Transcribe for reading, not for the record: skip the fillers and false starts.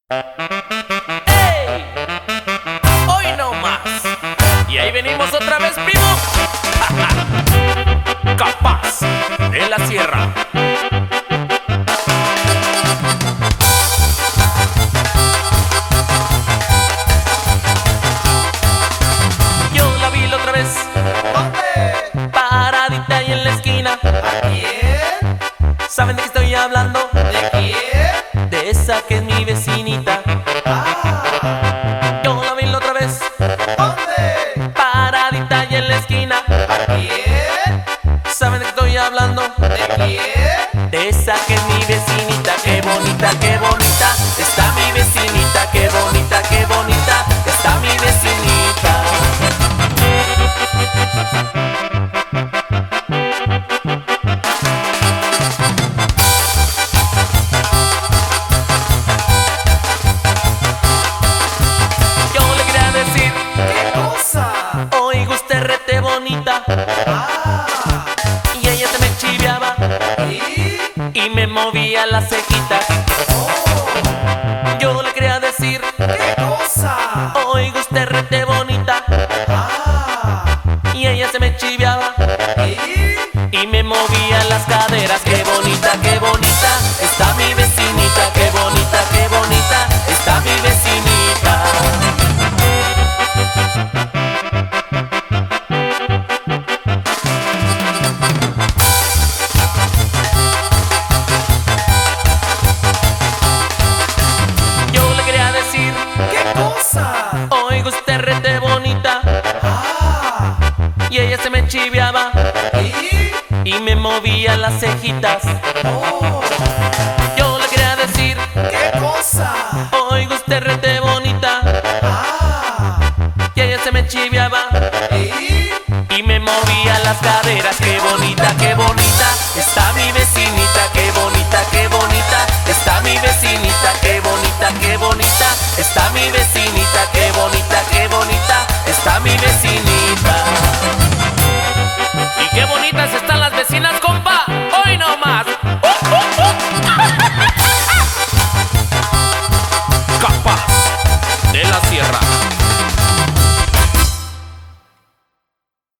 ¡Ey! Hoy no más. Y ahí venimos otra vez, primo. Capaz de la Sierra. Yo la vi la otra vez. ¿Dónde? Paradita ahí en la esquina. ¿A quién? ¿Saben de qué estoy hablando? ¿De quién? De esa que es mi vecinita. Ah, Yo la vi la otra vez. ¿dónde? Paradita ahí en la esquina. ¿A quién? ¿Saben de qué estoy hablando? ¿De quién? De esa que es mi vecinita. Qué bonita está mi vecinita. Qué bonita está mi vecinita. Yo le quería decir, ¿Qué cosa? oiga usted rete bonita. Ah, Y ella se me chiviaba y me movía las cejitas. oh, Yo le quería decir, ¿qué cosa? oiga usted rete bonita. Ah, Y ella se me chiviaba y y me movía las caderas. Qué bonita está mi vecinita. Qué bonita está mi vecinita. Yo le quería decir, ¿qué cosa? oiga usted rete bonita. Ah, Y ella se me chiviaba y me movía las cejitas. oh, Yo le quería decir, ¿qué cosa? oiga usted rete bonita. Ah, Y ella se me chiviaba y me movía las caderas. Qué bonita está mi vecinita. Qué bonita está mi vecinita. Qué bonita está mi vecinita. Qué bonita está mi vecinita.